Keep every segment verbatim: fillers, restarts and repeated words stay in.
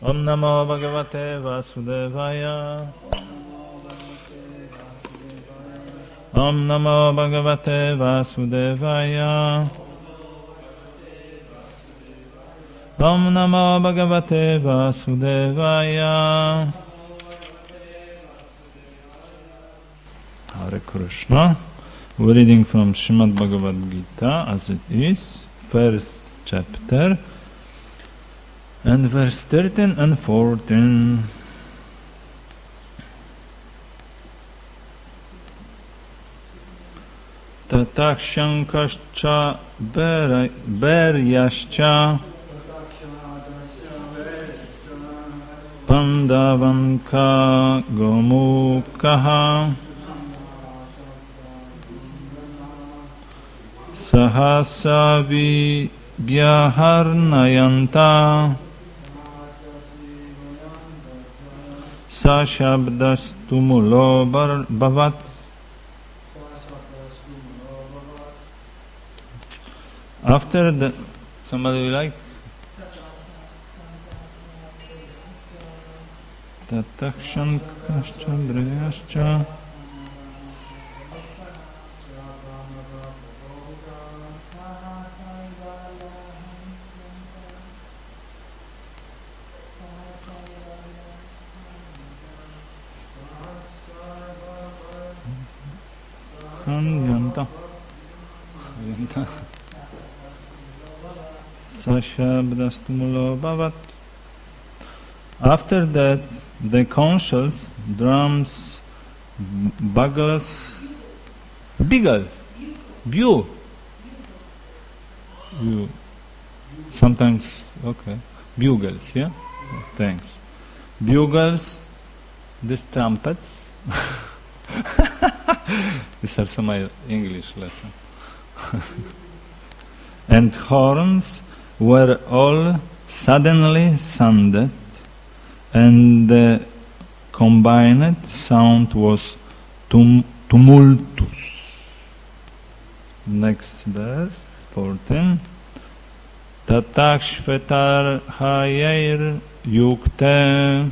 Om Namo Bhagavate Vasudevaya. Om Namo Bhagavate Vasudevaya. Om Namo Bhagavate Vasudevaya. Hare Krishna. We're reading from Srimad Bhagavad Gita as it is, first chapter, and verse thirteen and fourteen. Tatakshankascha Beryascha Pandavanka Gomukaha Sahasavi Vyaharnayanta Sashabdastumulo Bhavat. After the, somebody will like? Tatakshankascha Beryascha Yanta Yanta Sashabdastumulo Bhavat. After that, the conchs, drums, bugles, bugles, view, view. Sometimes, okay, bugles, yeah. Thanks. Bugles, these trumpets. This is also my English lesson. And horns were all suddenly sounded, and the combined sound was tum- tumultus. Next verse, fourteen. Tatakshvetar hayair yukte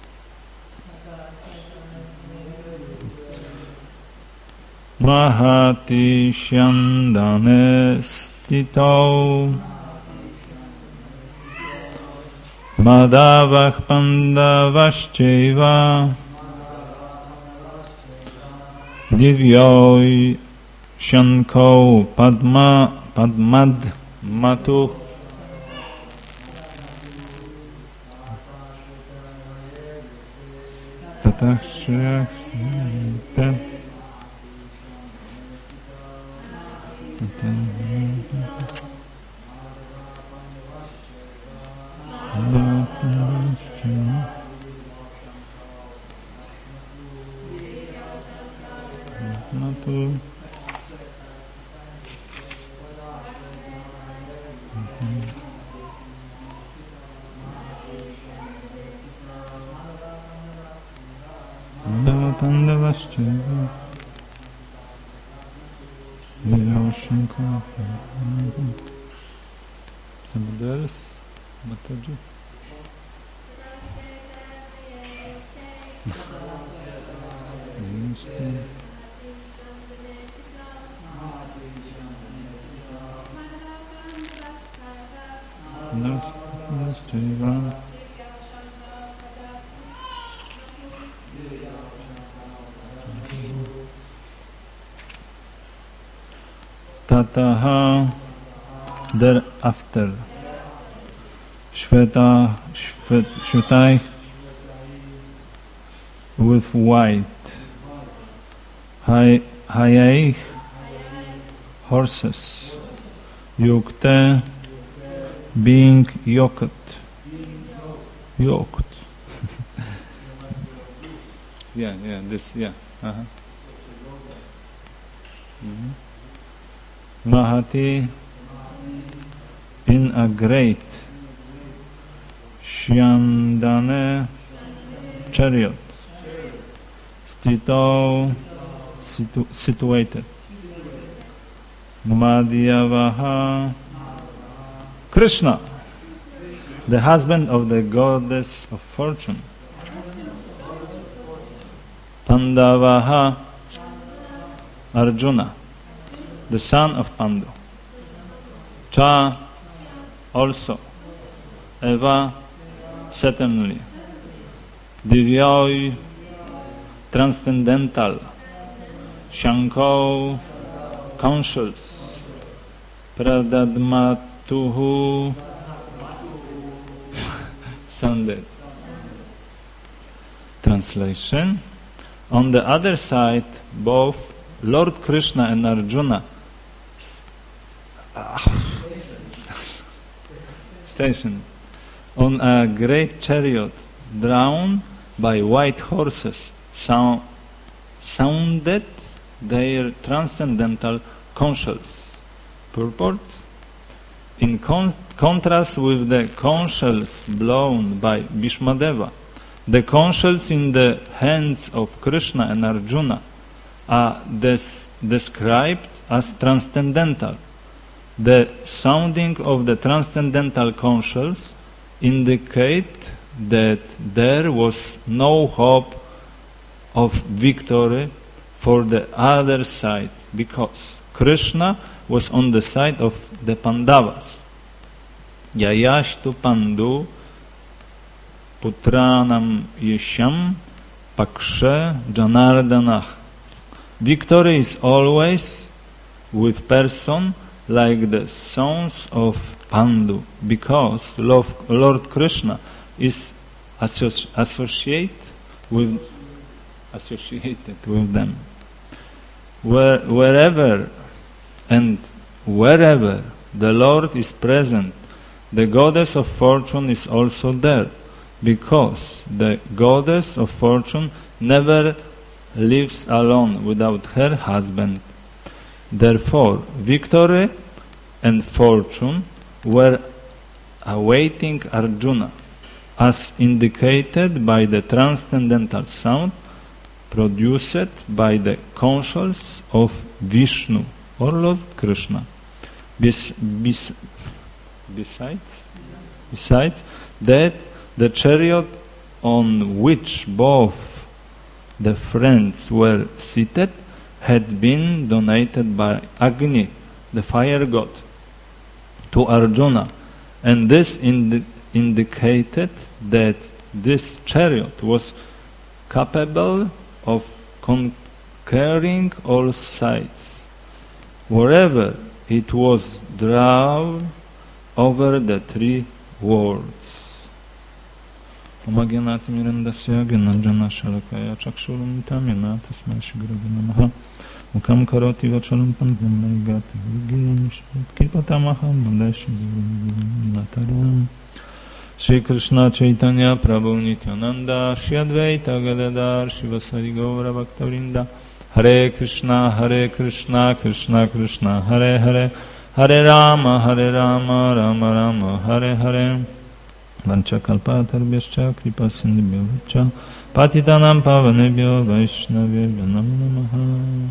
Mahati Shyandane Stito Madhavah Pandavashcheva Divyoi Shanko Padma Padmad Matu Tatakshya Somebody else? Mataji? Tataha, thereafter, Shveta, Shvetai, with white, Hayaich, horses, Yukte, being yoked, yoked. yeah, yeah, this, yeah. Uh-huh. Mm-hmm. Mahati, in a great Shyandane chariot, Stito, situ, situated, Madhyavaha, Krishna, the husband of the goddess of fortune. Pandavaha, Arjuna, the son of Pandu. Cha, also. Eva, certainly. Divyoi, transcendental. Shankho, conscious. Pradadmatuhu, sounded. Translation. On the other side, both Lord Krishna and Arjuna stationed on a great chariot drawn by white horses sound, sounded their transcendental conchs. Purport. In con- contrast with the conchs blown by Bhishmadeva, the conchs in the hands of Krishna and Arjuna are des- described as transcendental. The sounding of the transcendental conchs indicate that there was no hope of victory for the other side, because Krishna was on the side of the Pandavas. Yayashtu Pandu Putranam Yesham Pakshe Janardanah. Victory is always with person like the sons of Pandu, because Lord Krishna is associ- associate with, associated with them. Where, wherever and wherever the Lord is present, the goddess of fortune is also there, because the goddess of fortune never lives alone without her husband. Therefore, victory and fortune were awaiting Arjuna, as indicated by the transcendental sound produced by the conchs of Vishnu or Lord Krishna. Bes- bes- besides, besides that, the chariot on which both the friends were seated had been donated by Agni, the fire god, to Arjuna, and this indi- indicated that this chariot was capable of conquering all sides, wherever it was drawn over the three worlds. Omagyanati mirandasya gyananjana shalakaya chakshurumitam yanatasmai shigrava namaha mukam karoti vachalam pandam gati vigim kipatamaha mandashi nataram. Shri Krishna Chaitanya Prabhu Nityananda Shri Advaita Gadadhar Shivasari Gaura Bhaktavrinda Hare Krishna Hare Krishna Krishna Krishna Hare Hare Hare Rama Hare Rama Rama Rama Hare Hare Vancha Kalpatarbhyascha Kripa Sindhibhyavaccha Patitanam Pavanebhyo Vaishnavebhyo Namo Namaha.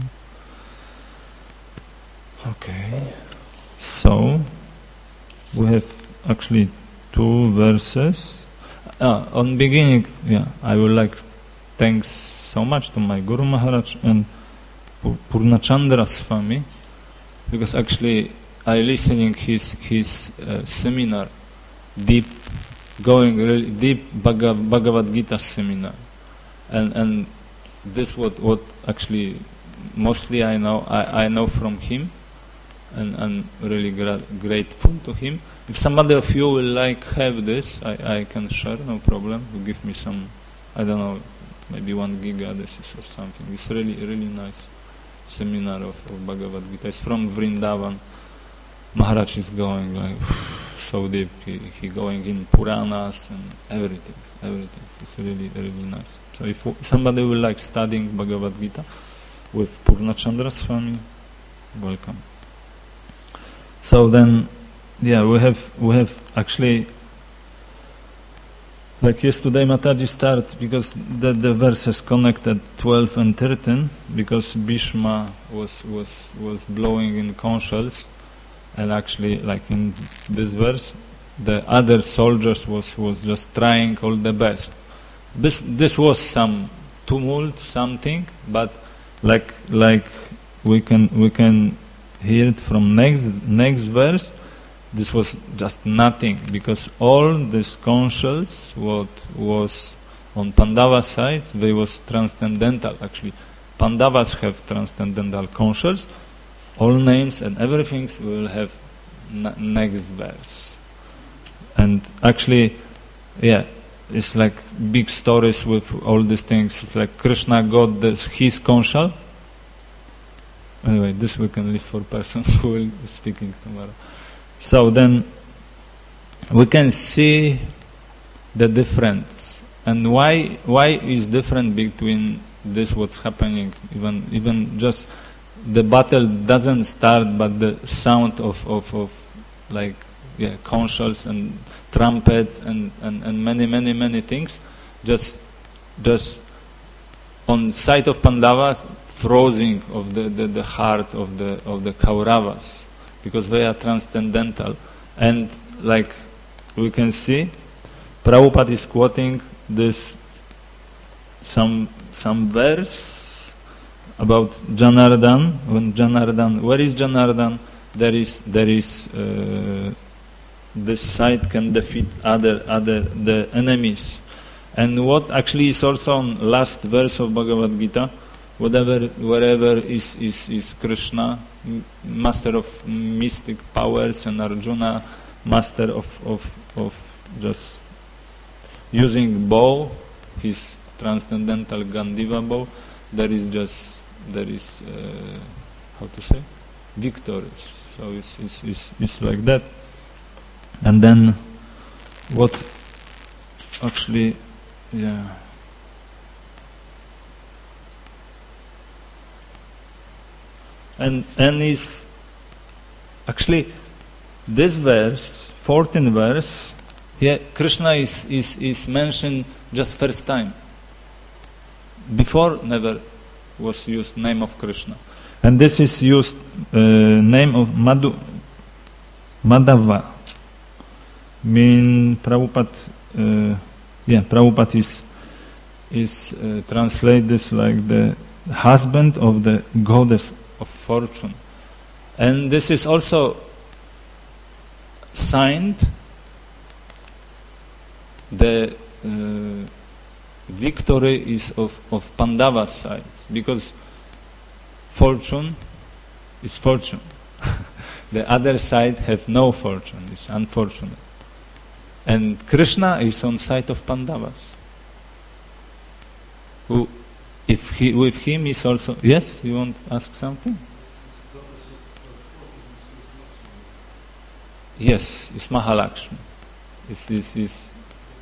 Okay, so we have actually two verses. Uh, on beginning, yeah, I would like thanks so much to my Guru Maharaj and Purnachandra Swami, because actually I listening his his uh, seminar, deep, going really deep Bhagav, Bhagavad Gita seminar, and and this what what actually mostly I know I, I know from him, and I'm really gra- grateful to him. If somebody of you will like have this, I, I can share, no problem. You give me some, I don't know, maybe one giga this is or something. It's really, really nice seminar of, of Bhagavad Gita. It's from Vrindavan. Maharaj is going like so deep. He, he going in Puranas and everything, everything. It's really, really nice. So if somebody will like studying Bhagavad Gita with Purnachandra Swami, welcome. So then, yeah, we have we have actually, like yesterday Mataji started, because the, the verses connected twelve and thirteen, because Bhishma was was was blowing in conchs, and actually like in this verse the other soldiers was, was just trying all the best. This this was some tumult, something, but like like we can we can hear it from next next verse. This was just nothing, because all these consuls, what was on Pandava side, they was transcendental. Actually, Pandavas have transcendental consuls. All names and everything will have n- next verse. And actually, yeah, it's like big stories with all these things. It's like Krishna got this, his consul. Anyway, this we can leave for person who will be speaking tomorrow. So then we can see the difference, and why why is different between this what's happening. Even even just the battle doesn't start, but the sound of of, of like yeah consuls and trumpets and, and, and many many many things, just just on side of Pandavas, freezing of the, the, the heart of the of the Kauravas, because they are transcendental. And like we can see, Prabhupada is quoting this some some verse about Janardhan. When Janardhan, where is Janardhan? There is there is uh, this side can defeat other other the enemies. And what actually is also on last verse of Bhagavad Gita, whatever wherever is is is Krishna, master of mystic powers, and Arjuna, master of of of just using bow, his transcendental Gandiva bow, there is just there is uh, how to say victorious. So it's it's it's, it's like that. And then what actually yeah and and is actually this verse, fourteenth verse, yeah, Krishna is, is, is mentioned just first time. Before never was used name of Krishna. And this is used uh, name of Madhu, Madhava. Mean Prabhupada, uh, yeah, Prabhupada is is uh, translate this like the husband of the goddess of fortune, and this is also signed the uh, victory is of of Pandava side, because fortune is fortune. The other side have no fortune, it's unfortunate. And Krishna is on side of Pandavas. Who, if he with him is also yes, you want to ask something? Yes, it's Mahalakshmi. It's it's, it's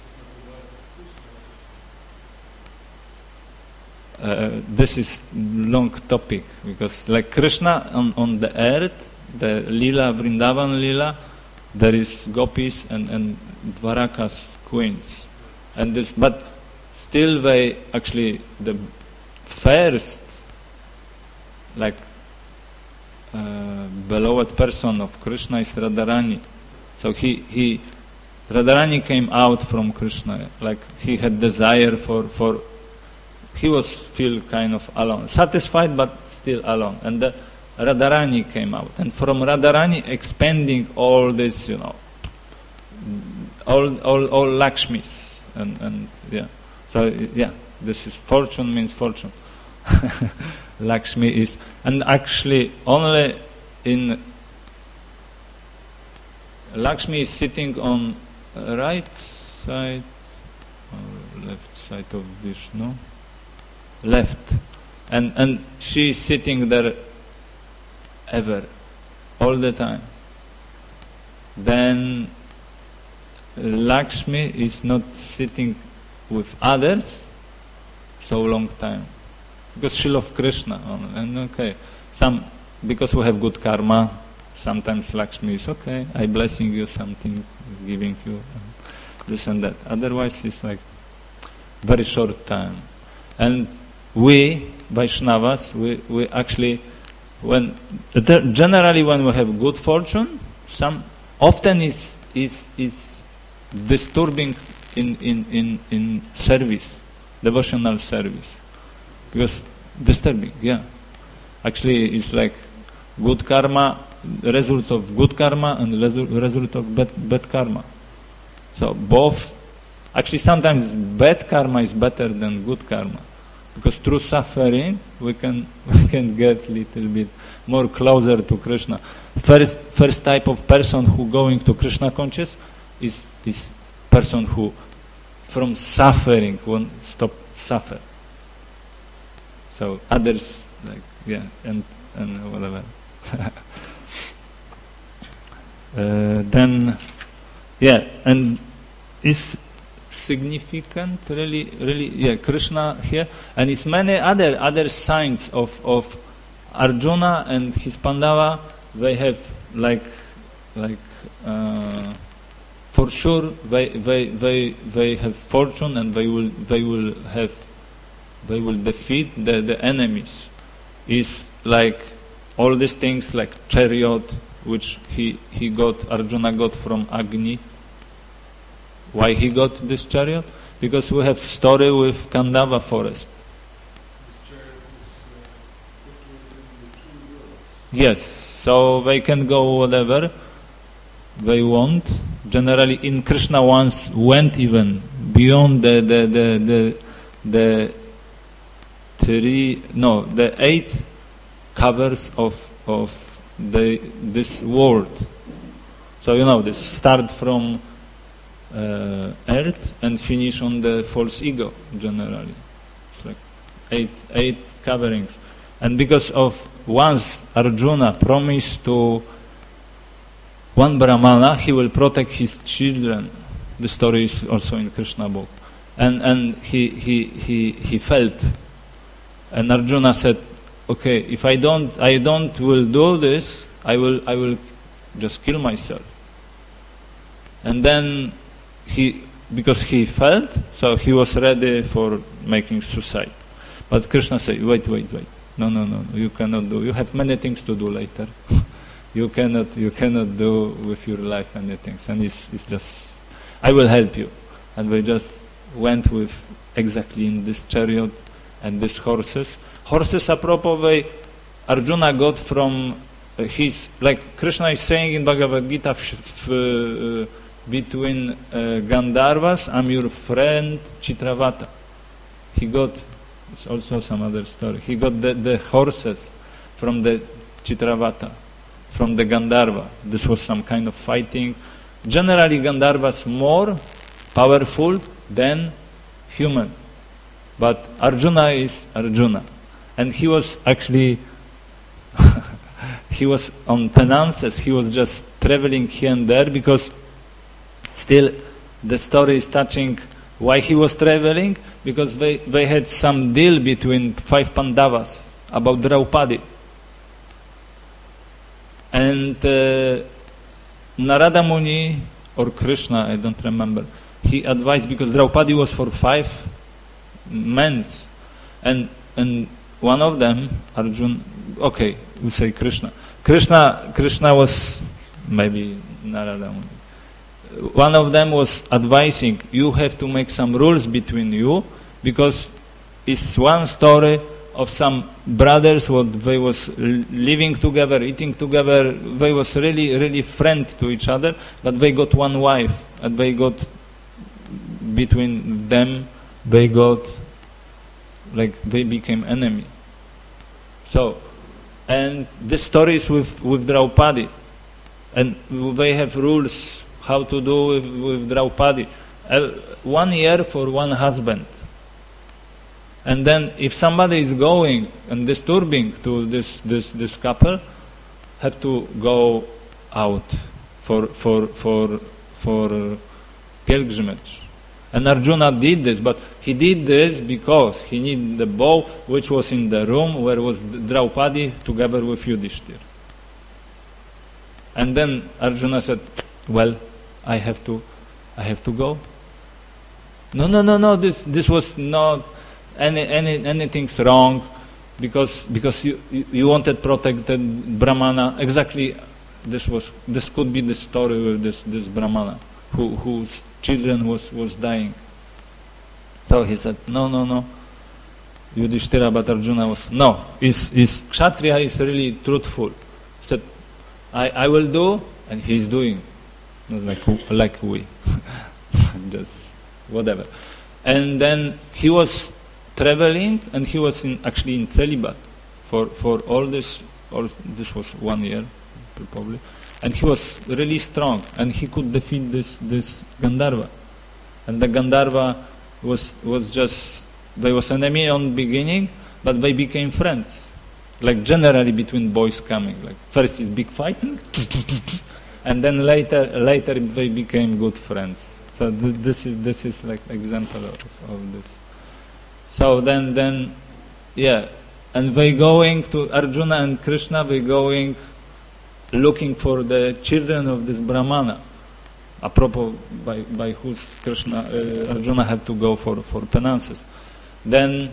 uh, this is long topic, because like Krishna on, on the earth, the Lila, Vrindavan Lila, there is gopis and, and Dwarakas queens, and this, but still they actually the first like uh, beloved person of Krishna is Radharani. So he he Radharani came out from Krishna, like he had desire for for he was feel kind of alone, satisfied but still alone, and the Radharani came out, and from Radharani expanding all this, you know, all all all Lakshmis, and and yeah, so yeah, this is fortune means fortune. Lakshmi is, and actually only in Lakshmi is sitting on right side or left side of Vishnu, left, and and she is sitting there ever, all the time. Then Lakshmi is not sitting with others so long time, because she loves Krishna. And okay, some because we have good karma, sometimes Lakshmi is okay, I blessing you something, giving you this and that. Otherwise it's like very short time. And we Vaishnavas, we, we actually when generally when we have good fortune, some often is is is disturbing in, in, in, in service, devotional service. Because disturbing, yeah. Actually, it's like good karma, results of good karma and resu- result of bad, bad karma. So both, actually sometimes bad karma is better than good karma. Because through suffering, we can we can get a little bit more closer to Krishna. First first type of person who going to Krishna conscious is is person who from suffering won't stop suffer. So others like yeah and and whatever. uh, then yeah and is significant really really yeah Krishna here, and it's many other other signs of of Arjuna and his Pandava. They have like like uh, for sure they they they they have fortune, and they will they will have they will defeat the the enemies. Is like all these things like chariot which he he got Arjuna got from Agni. Why he got this chariot? Because we have story with Kandava forest. Yes, so they can go whatever they want. Generally, in Krishna once went even beyond the the the the, the three no the eight covers of of the this world. So you know this start from Uh, earth and finish on the false ego. Generally, it's like eight eight coverings, and because of once Arjuna promised to one Brahmana, he will protect his children. The story is also in Krishna book, and and he he he he felt, and Arjuna said, "Okay, if I don't I don't will do this, I will I will just kill myself." And then he, because he felt, so he was ready for making suicide. But Krishna said, wait, wait, wait. No, no, no, you cannot do. You have many things to do later. you cannot you cannot do with your life anything. And it's, it's just, I will help you. And we just went with exactly in this chariot and these horses. Horses, apropos, they, Arjuna got from uh, his, like Krishna is saying in Bhagavad Gita, f, f, uh, between uh, Gandharvas, I'm your friend Chitravata. He got, it's also some other story, he got the, the horses from the Chitravata, from the Gandharva. This was some kind of fighting. Generally Gandharvas more powerful than human. But Arjuna is Arjuna. And he was actually, he was on penances, he was just traveling here and there because still, the story is touching why he was traveling, because they, they had some deal between five Pandavas about Draupadi. And uh, Narada Muni, or Krishna, I don't remember, he advised, because Draupadi was for five men, and, and one of them, Arjun, okay, we say Krishna. Krishna, Krishna was maybe Narada Muni. One of them was advising, you have to make some rules between you, because it's one story of some brothers what they was living together, eating together, they was really, really friend to each other, but they got one wife, and they got, between them, they got, like, they became enemy. So, and the story is with, with Draupadi, and they have rules how to do with, with Draupadi. Uh, one year for one husband. And then if somebody is going and disturbing to this, this, this couple, have to go out for, for, for, for pilgrimage. And Arjuna did this, but he did this because he needed the bow which was in the room where was Draupadi together with Yudhishthir. And then Arjuna said, well, I have to, I have to go. No, no, no, no. This, this was not any, any, anything's wrong, because because you, you wanted protected Brahmana. Exactly, this was this could be the story with this this Brahmana who whose children was was dying. So he said, no, no, no. Yudhishthira, but Arjuna was no. Is is Kshatriya is really truthful. He said, I I will do, and he's doing. Not like like we, just whatever. And then he was traveling, and he was in, actually in celibate for for all this. All this was one year, probably, and he was really strong, and he could defeat this this Gandharva, and the Gandharva was was just they was enemy on beginning, but they became friends, like generally between boys coming. Like first is big fighting, and then later later they became good friends. So th- this is this is like example of, of this. So then then yeah. And they going to Arjuna and Krishna, they going looking for the children of this Brahmana, apropos by, by whose Krishna, uh, Arjuna had to go for, for penances. Then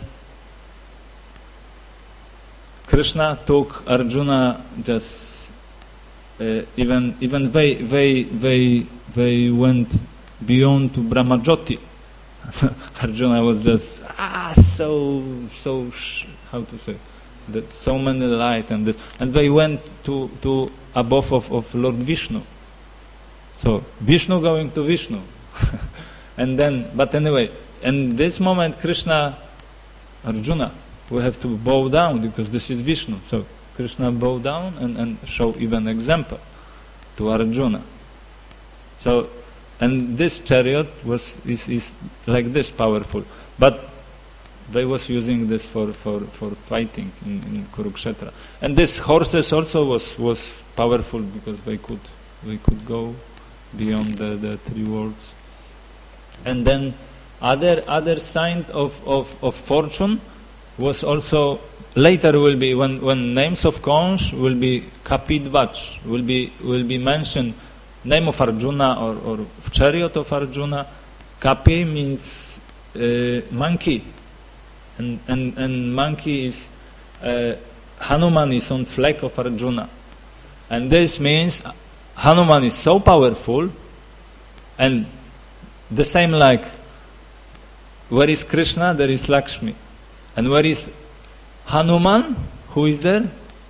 Krishna took Arjuna just uh, even even they they they they went beyond to Brahmajyoti. Arjuna was just ah so so sh- how to say that so many light and this, and they went to to above of, of Lord Vishnu. So Vishnu going to Vishnu, and then but anyway, in this moment Krishna, Arjuna, we have to bow down because this is Vishnu. So Krishna bow down and, and show even example to Arjuna. So. And this chariot was is, is like this powerful, but they was using this for, for, for fighting in, in Kurukshetra. And this horses also was, was powerful because they could they could go beyond the, the three worlds. And then other other sign of, of, of fortune was also later will be when, when names of conch will be Kapidvach, will be will be mentioned. Name of Arjuna or, or chariot of Arjuna, Kapi means uh, monkey, and, and and monkey is uh, Hanuman is on flag of Arjuna, and this means Hanuman is so powerful, and the same like where is Krishna, there is Lakshmi, and where is Hanuman, who is there?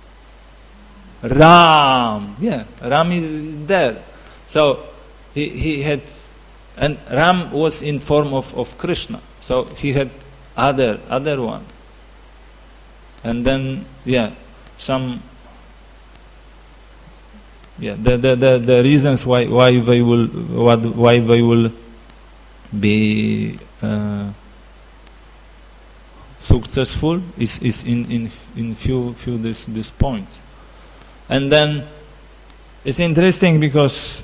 Ram, yeah, Ram is there. So he he had, and Ram was in form of, of Krishna. So he had other other one. And then yeah, some yeah the the, the, the reasons why why they will what why they will be uh, successful is, is in, in in few few this this points. And then it's interesting because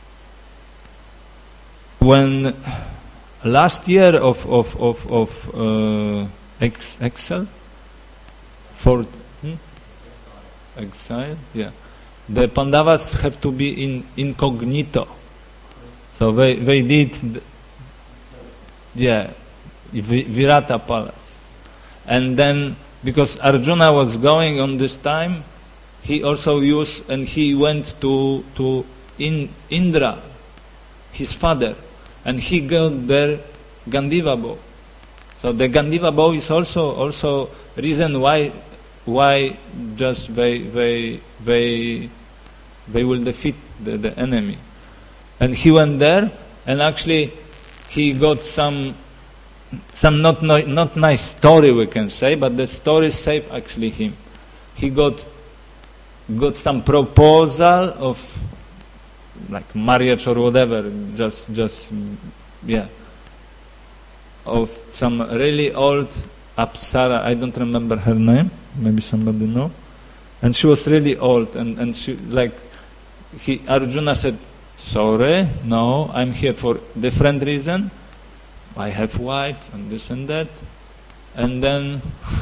when last year of of of, of uh, ex, Excel for hmm? exile, yeah, the Pandavas have to be in incognito, so they they did, yeah, Virata Palace, and then because Arjuna was going on this time, he also used and he went to to in Indra, his father. And he got there Gandiva bow. So the Gandiva bow is also also reason why why just they they they they will defeat the, the enemy. And he went there, and actually he got some some not no, not nice story we can say, but the story saved actually him. He got got some proposal of like marriage or whatever, just just yeah, of some really old Apsara. I don't remember her name. Maybe somebody know. And she was really old, and and she like he Arjuna said, sorry, no, I'm here for different reason. I have wife and this and that, and then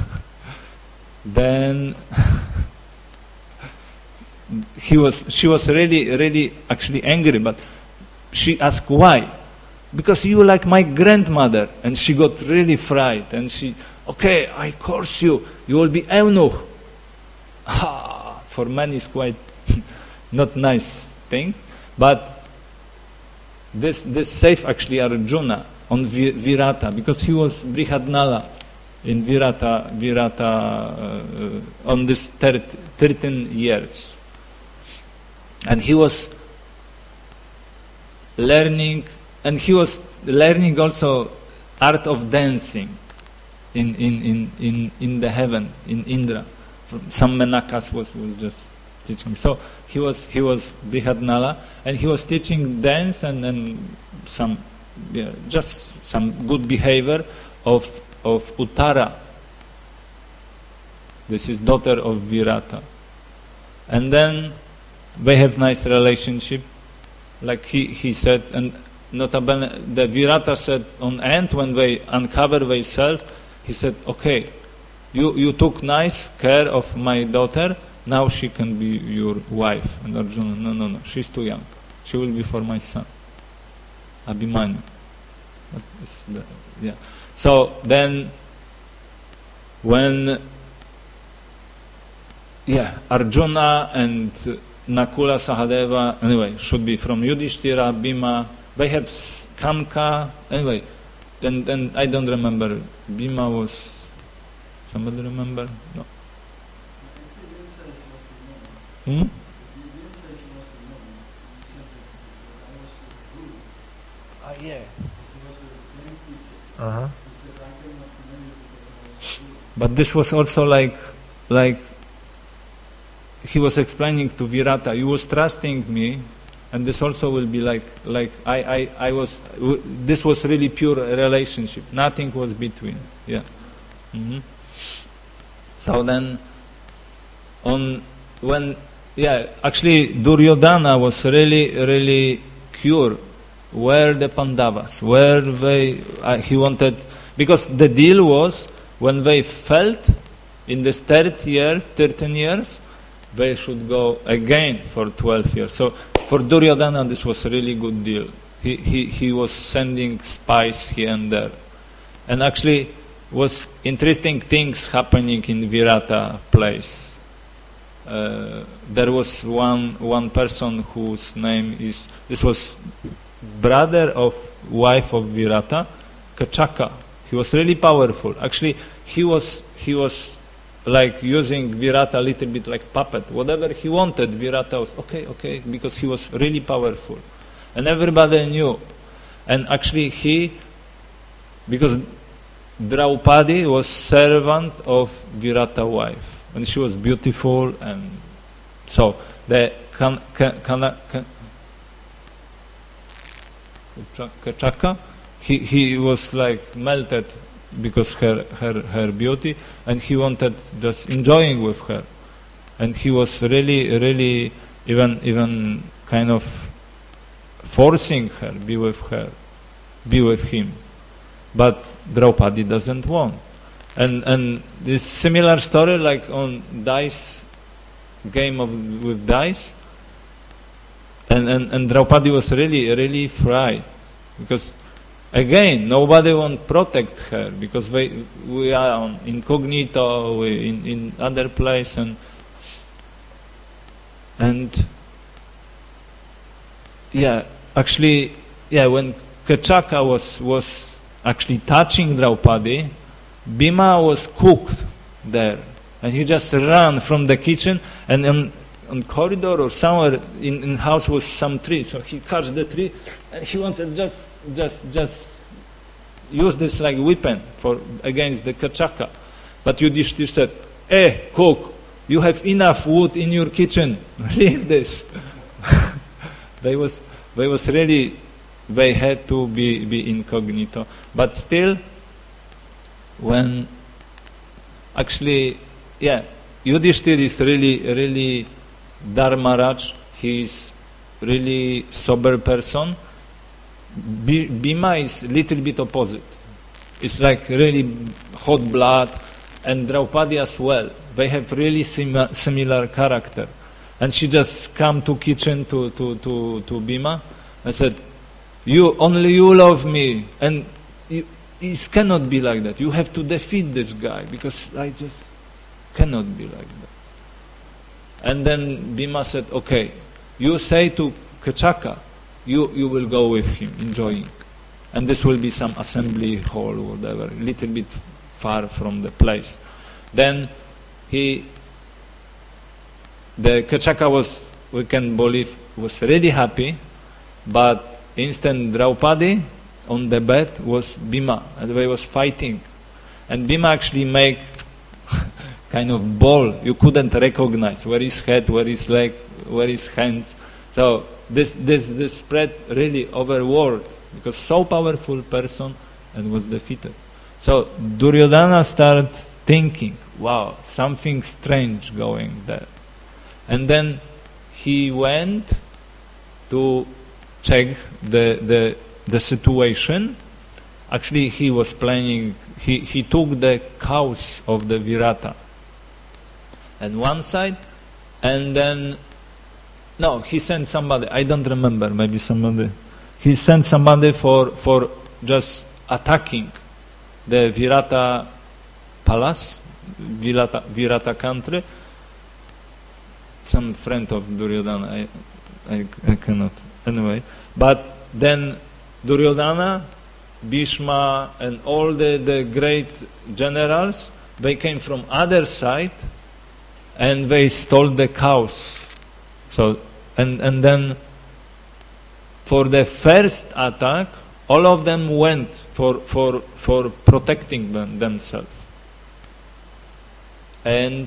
then. He was, she was really, really actually angry, but she asked why? Because you like my grandmother, and she got really frightened, and she, okay, I curse you, you will be eunuch. Ah, for men it's quite not nice thing, but this this saved actually Arjuna on Virata, because he was Brihadnala in Virata, Virata uh, on this thirteen years. And he was learning, and he was learning also art of dancing in in, in, in, in the heaven, in Indra. From some Menakas was, was just teaching. So he was he was Brihadnala, and he was teaching dance and, and some yeah, just some good behavior of of Uttara. This is daughter of Virata. And then they have nice relationship, like he, he said, and notabene the Virata said on end when they uncover themselves, he said, okay, you, you took nice care of my daughter, now she can be your wife. And Arjuna, no, no, no, she's too young. She will be for my son, Abhimanyu. The, yeah. So then, when yeah, Arjuna and Nakula Sahadeva, anyway, should be from Yudhishthira, Bhima, they have Kamka, anyway, and, and I don't remember, Bhima was, somebody remember? No. Hmm? Ah, yeah. Uh-huh. But this was also like, like he was explaining to Virata, you was trusting me, and this also will be like, like I, I, I was, this was really pure relationship. Nothing was between. Yeah. Mm-hmm. So then, on when, yeah, actually Duryodhana was really, really curious. Where the Pandavas? Where they? Uh, he wanted, because the deal was when they felt in this third year, thirteen years, they should go again for twelve years. So for Duryodhana, this was a really good deal. He he he was sending spies here and there, and actually was interesting things happening in Virata place. Uh, there was one one person whose name is, this was brother of wife of Virata, Kachaka. He was really powerful. Actually, he was he was like using Virata a little bit like puppet. Whatever he wanted, Virata was okay, okay, because he was really powerful, and everybody knew. And actually, he, because Draupadi was servant of Virata wife, and she was beautiful, and so the kan, kan, kan, kan, Kachaka, he, he was like melted because her, her, her beauty, and he wanted just enjoying with her, and he was really, really even even kind of forcing her, be with her, be with him, but Draupadi doesn't want. And and this similar story like on dice, game of with dice. And, and, and Draupadi was really, really frightened, because again, nobody won't protect her, because we, we are on incognito, we in, in other place, and and yeah, actually, yeah, when Kachaka was was actually touching Draupadi, Bhima was cooked there, and he just ran from the kitchen, and then on corridor or somewhere in, in house was some tree, so he cut the tree, and he wanted just just just use this like weapon for against the Kachaka. But Yudhishthir said, "Eh, cook, you have enough wood in your kitchen. Leave this." they was they was really they had to be be incognito, but still, when actually, yeah, Yudhishthir is really really. Dharmaraj, he is really sober person. Bhima is little bit opposite. It's like really hot blood, and Draupadi as well. They have really sim- similar character. And she just come to kitchen to to to to Bhima and said, "You only you love me, and you, it cannot be like that. You have to defeat this guy, because I just cannot be like that." And then Bhima said, "Okay, you say to Kachaka, you, you will go with him, enjoying. And this will be some assembly hall or whatever, a little bit far from the place. Then he, the Kachaka was, we can believe, was really happy, but instant Draupadi on the bed was Bhima, and they was fighting. And Bhima actually make kind of ball. You couldn't recognize where is head, where is leg, where is hands. So this this this spread really over world, because so powerful person and was defeated. So Duryodhana started thinking, wow, something strange going there. And then he went to check the the the situation. Actually, he was planning, he, he took the cows of the Virata and one side, and then, no, he sent somebody, I don't remember, maybe somebody, he sent somebody for, for just attacking the Virata palace, Virata, Virata country. Some friend of Duryodhana, I, I, I cannot, anyway. But then Duryodhana, Bhishma and all the, the great generals, they came from other side and they stole the cows. So and and then for the first attack, all of them went for for for protecting them, themselves. And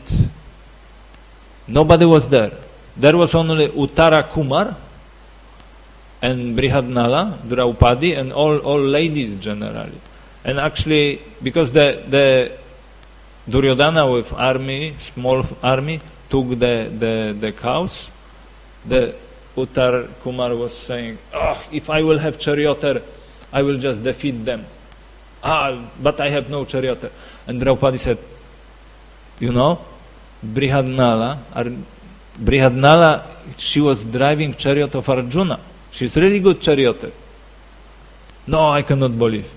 nobody was there. There was only Uttara Kumar and Brihadnala, Draupadi, and all, all ladies generally. And actually, because the, the Duryodhana with army, small army, took the, the, the cows, the Uttar Kumar was saying, oh, if I will have charioteer, I will just defeat them. Ah, but I have no charioteer. And Draupadi said, you know, Brihadnala, Brihadnala, she was driving chariot of Arjuna. She's really good charioteer. No, I cannot believe.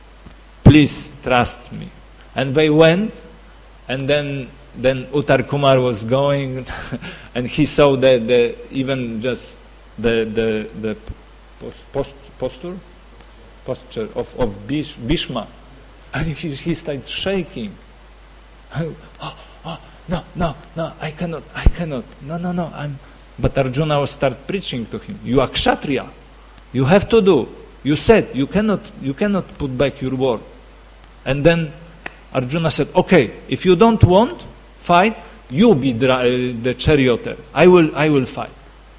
Please trust me. And they went, and then then Uttar Kumar was going, and he saw the, the even just the the the post, post, posture posture of of Bish, Bhishma, and he he started shaking. Oh, oh, no, no, no! I cannot, I cannot. No, no, no! I'm. But Arjuna will start preaching to him. You are Kshatriya. You have to do. You said you cannot you cannot put back your word. And then Arjuna said, okay, if you don't want fight, you be the, uh, the charioteer. I will I will fight.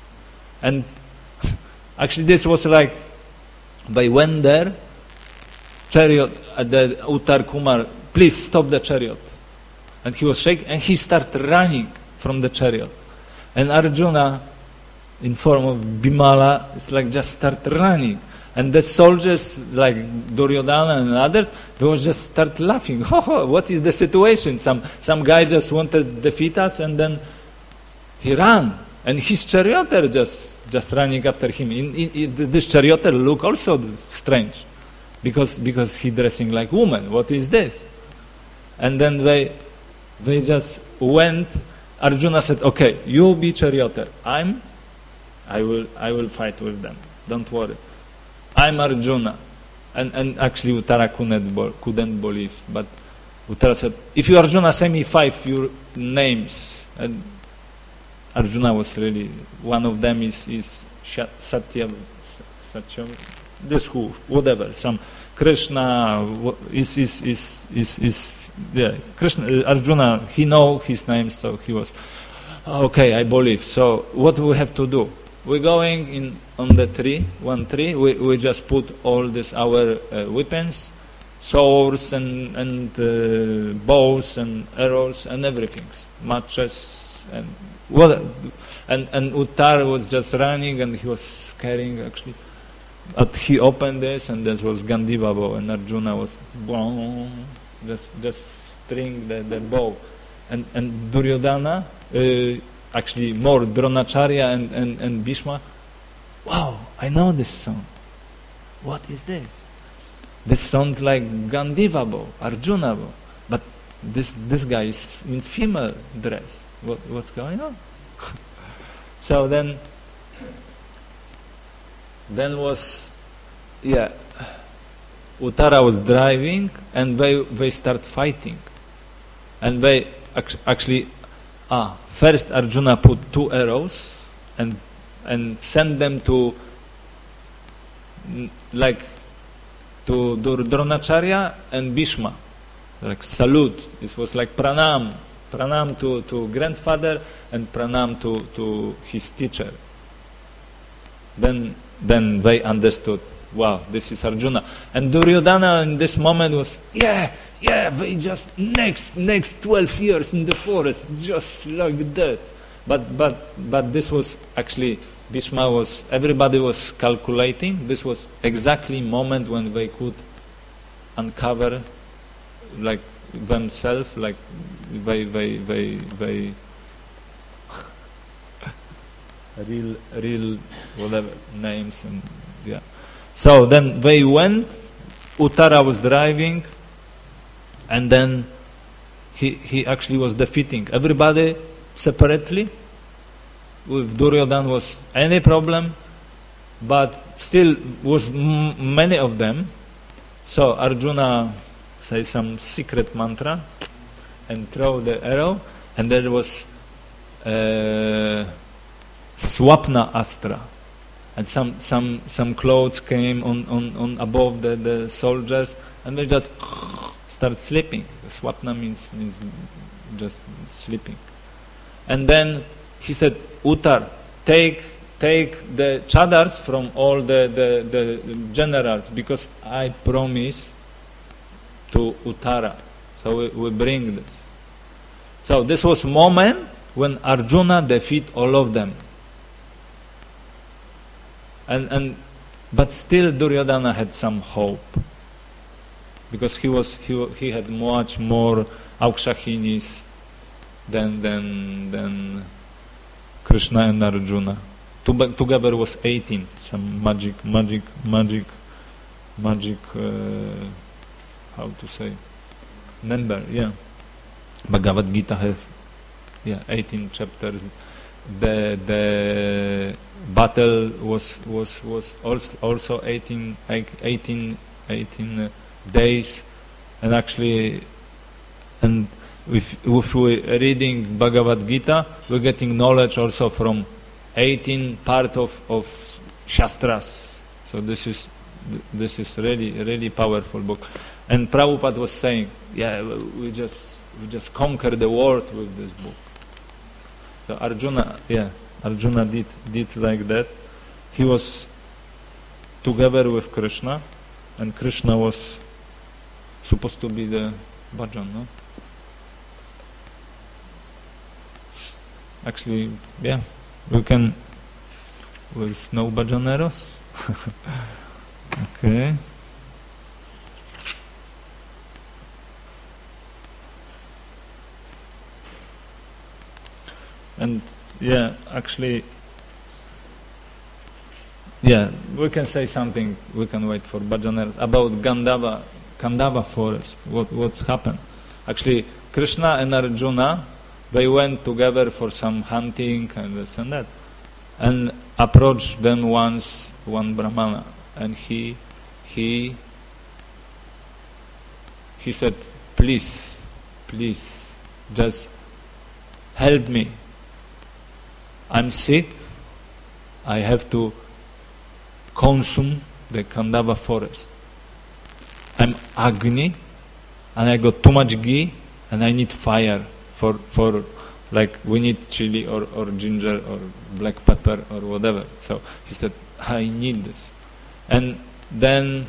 And actually this was like, they went there, chariot, uh, the Uttar Kumar, please stop the chariot. And he was shaking, and he started running from the chariot. And Arjuna, in form of Bhimala, is like just start running. And the soldiers, like Duryodhana and others, they was just start laughing. Oh, what is the situation? Some some guy just wanted to defeat us, and then he ran. And his charioteer just, just running after him. In, in, in, this charioteer look also strange, because because he dressing like woman. What is this? And then they they just went. Arjuna said, okay, you be charioteer. I'm, I will, I will fight with them. Don't worry. I'm Arjuna. And, and actually Uttara couldn't, couldn't believe. But Uttara said, if you Arjuna, say me five your names. And Arjuna was really, one of them is, is Satya, Satya, this who, whatever, some Krishna is, is, is, is, is yeah, Krishna, uh, Arjuna, he know his name, so he was, okay, I believe. So what do we have to do? We're going in on the tree, one tree, we, we just put all this, our uh, weapons, swords and, and uh, bows and arrows and everything, matches and what, and, and Uttar was just running and he was scaring actually. But he opened this and this was Gandiva bow, and Arjuna was boom, just just string the, the bow. And and Duryodhana, uh, actually more Dronacharya and, and, and Bhishma, wow, I know this song. What is this? This sounds like Gandiva bow, Arjuna bow. But this this guy is in female dress. What what's going on? So then then was, yeah, Uttara was driving, and they they start fighting, and they act- actually, ah, first Arjuna put two arrows and and sent them to, like, to Dronacharya and Bhishma, like salute. It was like pranam, pranam to to grandfather and pranam to to his teacher. Then then they understood. Wow, this is Arjuna. And Duryodhana in this moment was, yeah, yeah, they just next next twelve years in the forest, just like that. But but but this was actually, Bhishma was, everybody was calculating. This was exactly moment when they could uncover, like, themselves, like they they they they real real whatever names, and yeah. So then they went, Uttara was driving, and then he he actually was defeating everybody separately. With Duryodhana was any problem, but still was m- many of them. So Arjuna say some secret mantra and throw the arrow, and there was uh, Swapna Astra. And some, some, some clothes came on, on, on above the, the soldiers, and they just start sleeping. Swapna means means just sleeping. And then he said, Uttar, take take the chadars from all the, the, the generals, because I promise to Uttara. So we, we bring this. So this was moment when Arjuna defeat all of them. And, and but still Duryodhana had some hope, because he was he he had much more Aukshahinis than than than Krishna and Arjuna. Together was eighteen. Some magic magic magic magic uh, how to say number, yeah. Bhagavad Gita have, yeah, eighteen chapters. The the battle was was was also also eighteen, eighteen, eighteen days, and actually, and if if we reading Bhagavad Gita, we're getting knowledge also from eighteen part of of shastras. So this is this is really really powerful book. And Prabhupada was saying, yeah, we just we just conquer the world with this book. So Arjuna, yeah, Arjuna did did like that. He was together with Krishna, and Krishna was supposed to be the bhajan, no? Actually, yeah, we can. With no bhajaneros. Okay. And yeah, actually, yeah, we can say something. We can wait for bhajaneros about Gandhava, Khandava forest. What what's happened? Actually, Krishna and Arjuna, they went together for some hunting and this and that, and approached them once one Brahmana, and he he he said, please, please, just help me. I'm sick. I have to consume the Khandava forest. I'm Agni, and I got too much ghee, and I need fire for for like we need chili or, or ginger or black pepper or whatever. So he said, I need this. And then,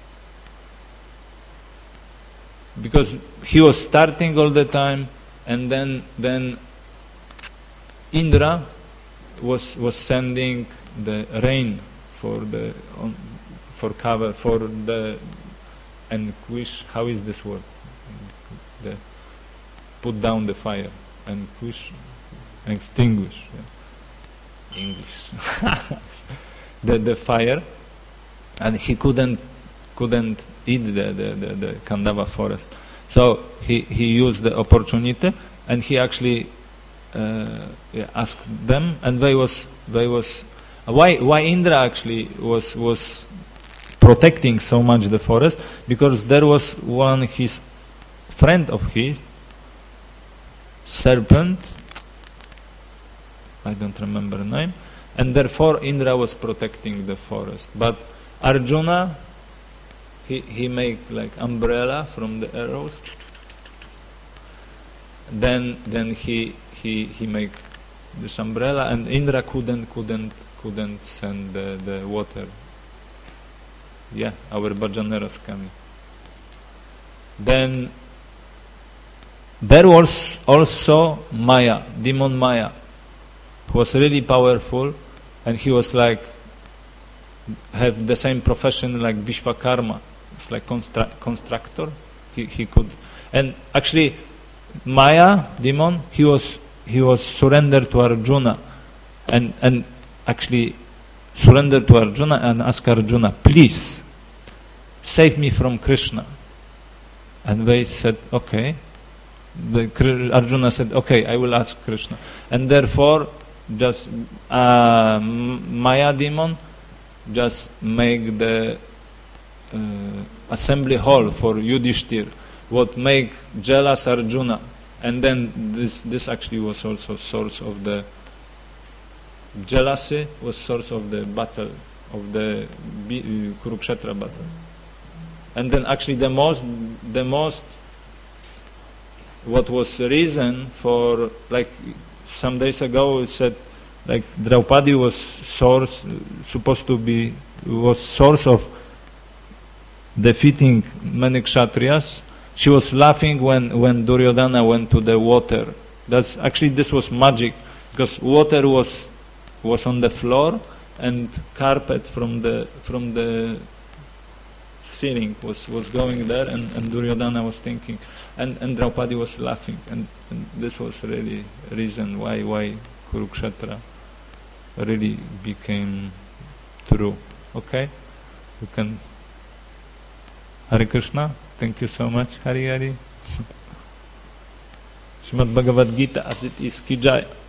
because he was starting all the time, and then then Indra was was sending the rain for the on, for cover for the enquish. How is this word? The put down the fire, enquish, extinguish. Yeah. English. the the fire, and he couldn't couldn't eat the the the, the Khandava forest. So he he used the opportunity, and he actually. Uh, yeah, asked them, and they was they was Why why Indra actually was was protecting so much the forest? Because there was one his friend of his, serpent, I don't remember the name, and therefore Indra was protecting the forest. But Arjuna, he he make like umbrella from the arrows. Then then he he he make this umbrella, and Indra couldn't couldn't couldn't send the, the water. Yeah, our Bhajaneras coming. Then there was also Maya, demon Maya, who was really powerful, and he was like have the same profession like Vishvakarma. It's like constru- constructor. He he could, and actually Maya demon, he was he was surrendered to Arjuna, and and actually surrendered to Arjuna and asked Arjuna, please save me from Krishna. And they said, okay. The, Arjuna said, okay, I will ask Krishna. And therefore, just uh, Maya demon just make the uh, assembly hall for Yudhishthir, what make jealous Arjuna. And then this this actually was also source of the jealousy, was source of the battle, of the uh, Kurukshetra battle. And then actually the most, the most, what was the reason for, like some days ago we said, like Draupadi was source, supposed to be, was source of defeating many Kshatriyas. She was laughing when, when Duryodhana went to the water. That's actually, this was magic, because water was was on the floor, and carpet from the from the ceiling was, was going there, and, and Duryodhana was thinking, and, and Draupadi was laughing, and, and this was really reason why why Kurukshetra really became true. Okay, you can. Hare Krishna. Thank you so much. Hari Hari. Srimad Bhagavad Gita as it is. Ki Jai.